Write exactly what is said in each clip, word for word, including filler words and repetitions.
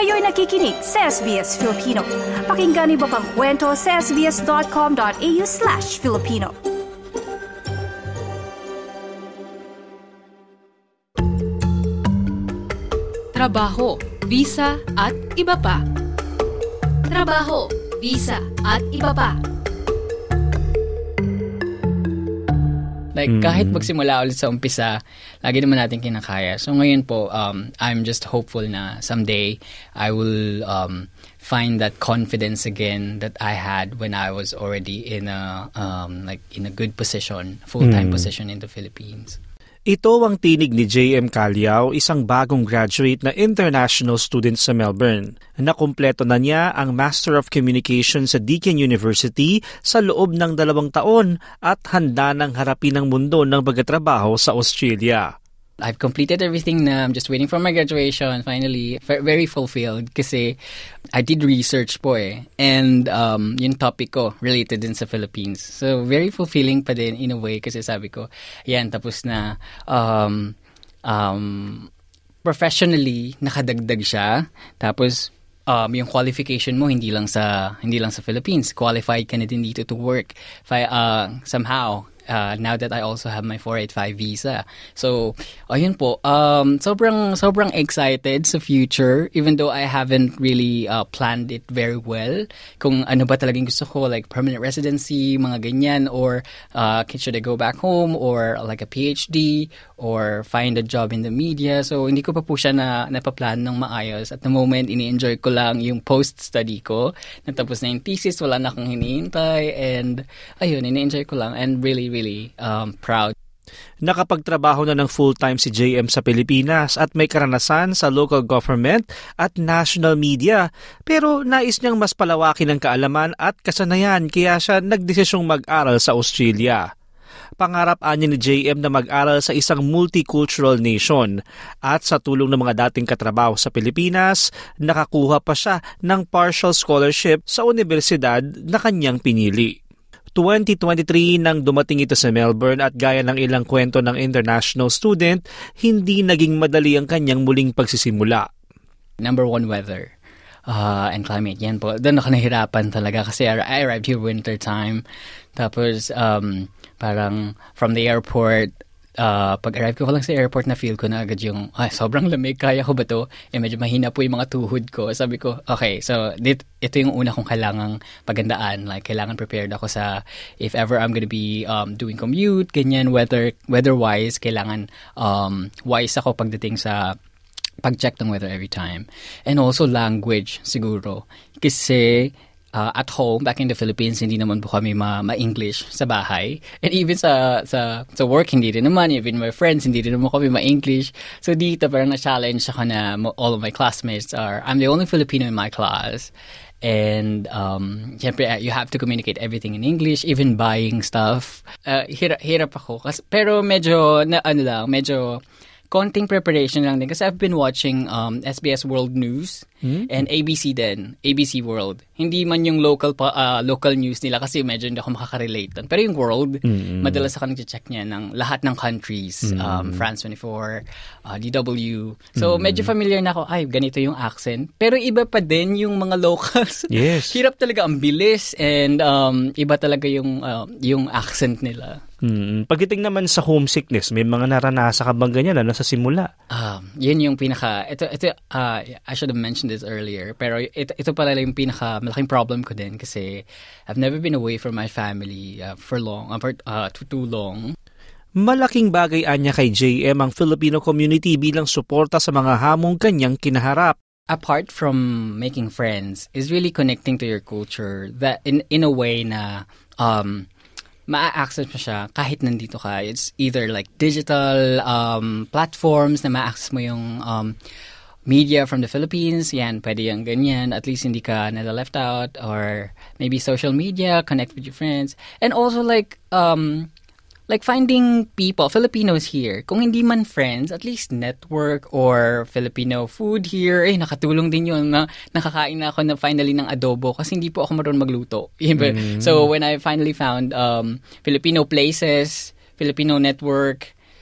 Kayo'y nakikinig sa S B S Filipino. Pakinggan niyo pa ang kwento sa sbs.com.au slash Filipino. Trabaho, visa at iba pa. Trabaho, visa at iba pa. Like, mm. kahit magsimula ulit sa umpisa, lagi naman natin kinakaya. So, ngayon po, um, I'm just hopeful na someday I will um, find that confidence again that I had when I was already in a um, like in a good position, full-time mm. position in the Philippines. Ito ang tinig ni J M Calliao, isang bagong graduate na international student sa Melbourne. Nakumpleto na niya ang Master of Communication sa Deakin University sa loob ng dalawang taon at handa nang harapin ang mundo ng pagtatrabaho sa Australia. I've completed everything na. I'm just waiting for my graduation. Finally, very fulfilled kasi I did research po eh. And um, yung topic ko related din sa Philippines. So, very fulfilling pa din in a way kasi sabi ko, yan, tapos na um, um, professionally, nakadagdag siya. Tapos, um, yung qualification mo hindi lang sa hindi lang sa Philippines. Qualified ka na din dito to work. Fi- uh, somehow, Uh, now that I also have my four eighty-five visa. So, ayun po, um, sobrang, sobrang excited sa future, even though I haven't really uh, planned it very well. Kung ano ba talagang gusto ko, like permanent residency, mga ganyan, or uh, should I go back home, or like a P H D, or find a job in the media. So, hindi ko pa po siya na, napaplan ng maayos. At the moment, ini-enjoy ko lang yung post-study ko. Natapos na yung thesis, wala na akong hinihintay, and ayun, ini-enjoy ko lang, and really, really um, proud. Nakapagtrabaho na ng full-time si J M sa Pilipinas at may karanasan sa local government at national media. Pero nais niyang mas palawakin ang kaalaman at kasanayan kaya siya nagdesisyong mag-aral sa Australia. Pangarap niya ni J M na mag-aral sa isang multicultural nation at sa tulong ng mga dating katrabaho sa Pilipinas, nakakuha pa siya ng partial scholarship sa universidad na kanyang pinili. twenty twenty-three nang dumating ito sa Melbourne at gaya ng ilang kwento ng international student, hindi naging madali ang kanyang muling pagsisimula. Number one, weather uh, and climate. Yan po. Doon ako nahirapan talaga kasi I arrived here winter time. Tapos um, parang from the airport, Uh, pag-arrive ko lang sa airport na feel ko na agad yung ay, sobrang lamig, kaya ko ba to? Eh, medyo mahina po yung mga tuhod ko. Sabi ko, okay, so dit, ito yung una kong kailangang pagandaan. Like, kailangan prepared ako sa if ever I'm gonna be um, doing commute, ganyan, weather, weather-wise, kailangan um, wise ako pagdating sa pag-check ng weather every time. And also language, siguro. Kasi Uh, at home, back in the Philippines, hindi naman po kami ma- ma-English sa bahay. And even sa sa sa work, hindi rin naman. Even my friends, hindi rin naman kami ma-English. So dito, parang na-challenge ako na all of my classmates are, I'm the only Filipino in my class. And um, syempre, you have to communicate everything in English, even buying stuff. Uh, hirap, hirap ako. Kasi, pero medyo, na, ano lang, medyo konting preparation lang din. Kasi I've been watching um, S B S World News hmm? and A B C din, A B C World. Hindi man yung local pa, uh, local news nila kasi medyo hindi ako makaka-relate doon. Pero yung World, mm-hmm. madalas ako nag-check niya ng lahat ng countries. Mm-hmm. Um, France twenty-four, uh, D W. So, mm-hmm. medyo familiar na ako, ay, ganito yung accent. Pero iba pa din yung mga locals. Yes. Hirap talaga, ang bilis, and um, iba talaga yung, uh, yung accent nila. Hmm. Pagdating naman sa homesickness, may mga naranasan ka bang ganyan na sa simula? Um, yun yung pinaka, ito, ito uh, I should have mentioned this earlier, pero ito, ito pala yung pinaka malaking problem ko din kasi I've never been away from my family uh, for long, uh, for uh, too, too long. Malaking bagay anya kay J M ang Filipino community bilang suporta sa mga hamong kanyang kinaharap. Apart from making friends, is really connecting to your culture that in in a way na um ma-access mo siya kahit nandito ka. It's either like digital um, platforms na ma-access mo yung um, media from the Philippines. Yan, pwede yung ganyan. At least hindi ka nila left out. Or maybe social media, connect with your friends. And also like um, like finding people, Filipinos here. Kung hindi man friends, at least network or Filipino food here. Eh, nakatulong din yun na nakakain na ako na finally ng adobo kasi hindi po ako marunong magluto. Mm-hmm. So when I finally found um, Filipino places, Filipino network,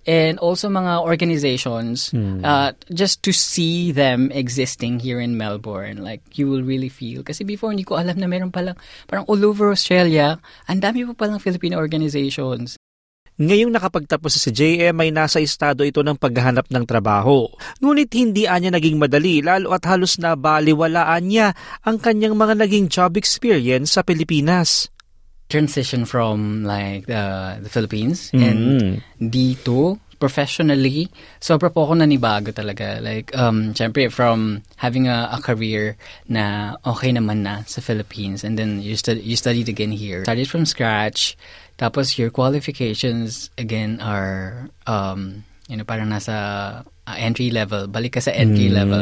and also mga organizations, Hmm. uh, just to see them existing here in Melbourne, like you will really feel. Kasi before, hindi ko alam na meron palang, parang all over Australia, ang dami pa palang Filipino organizations. Ngayong nakapagtapos si J M ay nasa estado ito ng paghahanap ng trabaho. Ngunit hindi anya naging madali lalo at halos nabaliwalaan niya ang kanyang mga naging job experience sa Pilipinas. Transition from like the, the Philippines Mm. and dito, professionally, sobra po ako nanibago talaga. Like, um, syempre, from having a, a career na okay naman na sa Philippines and then you, stud- you studied again here. Started from scratch. Tapos your qualifications again are um you know parang nasa uh, entry level, balik ka sa entry Mm. level.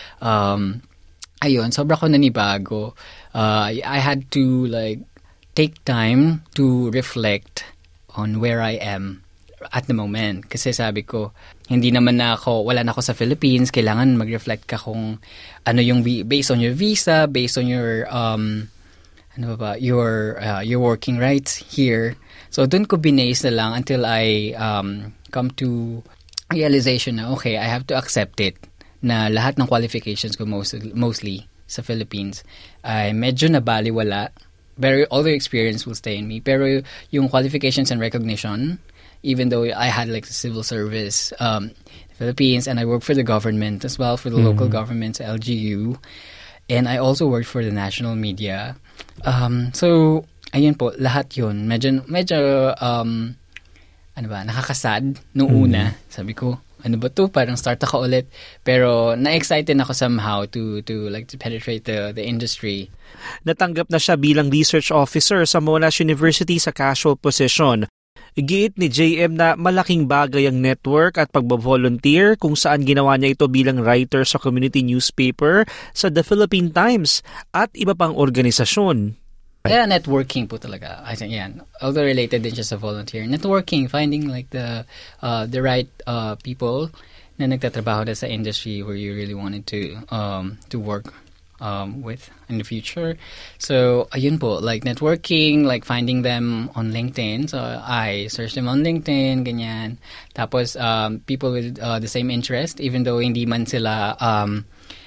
Um ayun, sobra ko nanibago. Uh I had to like take time to reflect on where I am at the moment kasi sabi ko hindi naman na ako wala na ako sa Philippines, kailangan mag-reflect ka kung ano yung based on your visa, based on your um ano ba your uh, your working rights here. So doon ko binase na lang until I um, come to realization na okay, I have to accept it na lahat ng qualifications ko most, mostly sa Philippines ay medyo nabaliwala. Pero all the experience will stay in me. Pero yung qualifications and recognition, even though I had like the civil service um, Philippines and I worked for the government as well, for the mm-hmm. local government, L G U, and I also worked for the national media. Um, so ayun po, lahat yun. Medyo, medyo, um, ano ba, nakakasad noong mm. una. Sabi ko, ano ba to? Parang start ako ulit. Pero na-excited ako somehow to to like to penetrate the the industry. Natanggap na siya bilang research officer sa Monash University sa casual position. Giit ni J M na malaking bagay ang network at pagbo-volunteer kung saan ginawa niya ito bilang writer sa community newspaper sa The Philippine Times at iba pang organisasyon. Yeah, networking po talaga. I think, yeah. Although related din siya sa volunteer. Networking, finding like the uh, the right uh, people na nagtatrabaho na sa industry where you really wanted to um, to work um, with in the future. So, ayun po, like networking, like finding them on LinkedIn. So, I search them on LinkedIn, ganyan. Tapos, um, people with uh, the same interest, even though hindi man sila um,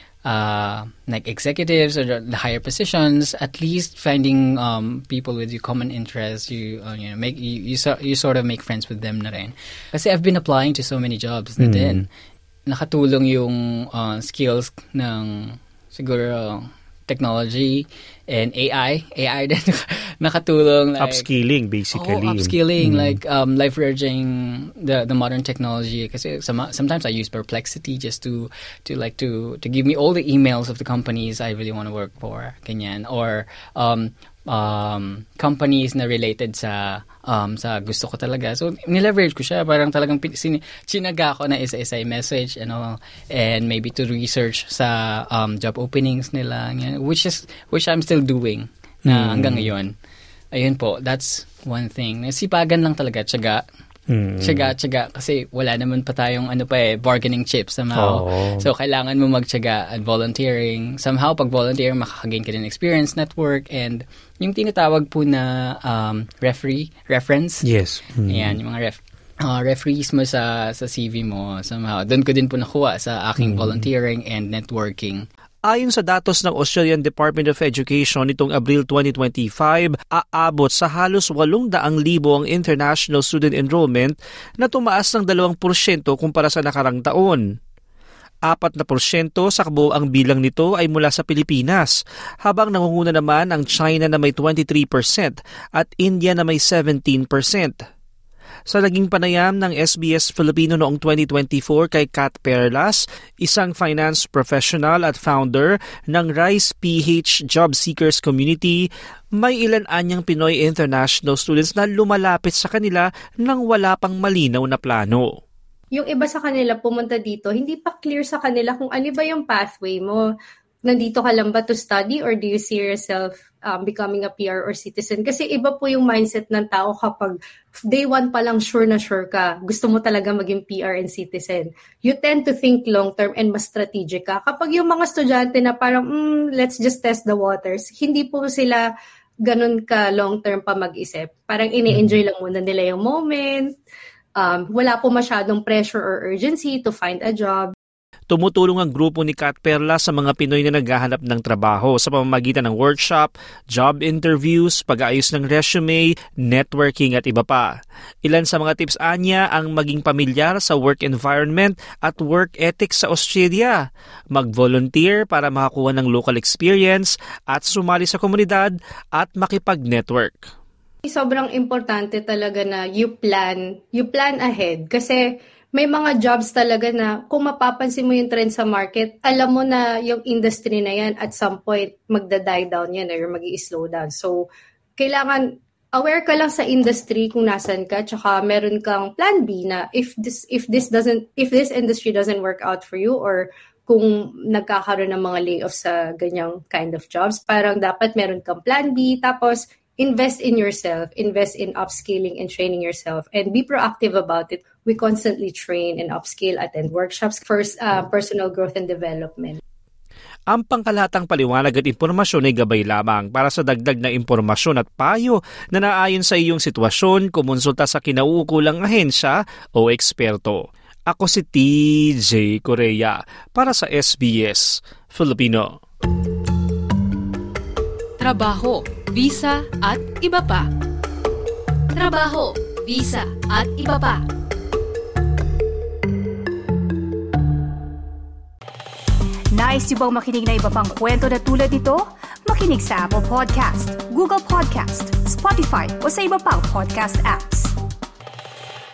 Uh, like executives or the higher positions, at least finding um, people with your common interests, you uh, you know make you you, so, you sort of make friends with them na rin. Kasi I've been applying to so many jobs na din. Nakatulong yung uh, skills ng siguro technology and A I. A I din nakatulong. Like, upskilling, basically. Oh, upskilling, mm. like um, leveraging the the modern technology. Kasi some, sometimes I use Perplexity just to to like to to give me all the emails of the companies I really want to work for, ganyan. Or um, um, companies na related sa um, sa gusto ko talaga. So, nileverage ko siya. Parang talagang sin- sinaga ko na isa-isa yung message and all, and maybe to research sa um, job openings nila, ganyan, which is which I'm still doing na hanggang ngayon. Ayun po, that's one thing. Sipagan lang talaga, tiyaga. Mm. Tiyaga, tiyaga. Kasi wala naman pa tayong ano pa eh, bargaining chips somehow. Oh. So, kailangan mo magtiyaga at volunteering. Somehow, pag volunteer, makakagain ka din experience, network, and yung tinatawag po na um, referee, reference. Yes. Mm. Ayan, yung mga ref, uh, referees mo sa, sa C V mo. Somehow, doon ko din po nakuha sa aking mm. volunteering and networking. Ayon sa datos ng Australian Department of Education nitong Abril twenty twenty-five, aabot sa halos walong daang libo ang international student enrollment na tumaas ng dalawang porsyento kumpara sa nakarang taon. Apat na porsyento sa kabuoang bilang nito ay mula sa Pilipinas, habang nangunguna naman ang China na may twenty-three percent at India na may seventeen percent. Sa naging panayam ng S B S Filipino noong twenty twenty-four kay Kat Perlas, isang finance professional at founder ng Rise P H Job Seekers Community, may ilan anyang Pinoy international students na lumalapit sa kanila nang wala pang malinaw na plano. Yung iba sa kanila pumunta dito, hindi pa clear sa kanila kung ano ba yung pathway mo. Nandito ka lang ba to study or do you see yourself um, becoming a P R or citizen? Kasi iba po yung mindset ng tao kapag day one pa lang sure na sure ka. Gusto mo talaga maging P R and citizen. You tend to think long-term and mas strategic ka. Kapag yung mga estudyante na parang, mm, let's just test the waters, hindi po sila ganun ka long-term pa mag-isip. Parang ini-enjoy lang muna nila yung moment. um, wala po masyadong pressure or urgency to find a job. Tumutulong ang grupo ni Kat Perla sa mga Pinoy na naghahanap ng trabaho sa pamamagitan ng workshop, job interviews, pag-aayos ng resume, networking at iba pa. Ilan sa mga tips anya ang maging pamilyar sa work environment at work ethics sa Australia, mag-volunteer para makakuha ng local experience at sumali sa komunidad at makipag-network. Sobrang importante talaga na you plan, you plan ahead kasi may mga jobs talaga na kung mapapansin mo yung trend sa market, alam mo na yung industry na yan at some point magda-die down yan or mag-i-slow down. So, kailangan aware ka lang sa industry kung nasan ka, tsaka meron kang plan B na if this if this doesn't if this industry doesn't work out for you or kung nagkakaroon ng mga layoffs sa ganyang kind of jobs, parang dapat meron kang plan B, tapos invest in yourself, invest in upskilling and training yourself, and be proactive about it. We constantly train and upskill, attend workshops for uh, personal growth and development. Ang pangkalatang paliwanag at impormasyon ay gabay lamang. Para sa dagdag na impormasyon at payo na naayon sa iyong sitwasyon, kumonsulta sa kinauukulang ahensya o eksperto. Ako si T J Correa para sa S B S Filipino. Trabaho, visa at iba pa. Trabaho, visa at iba pa. Nice yung bang makinig na iba pang kwento na tulad ito? Makinig sa Apple Podcast, Google Podcast, Spotify o sa iba pang podcast apps.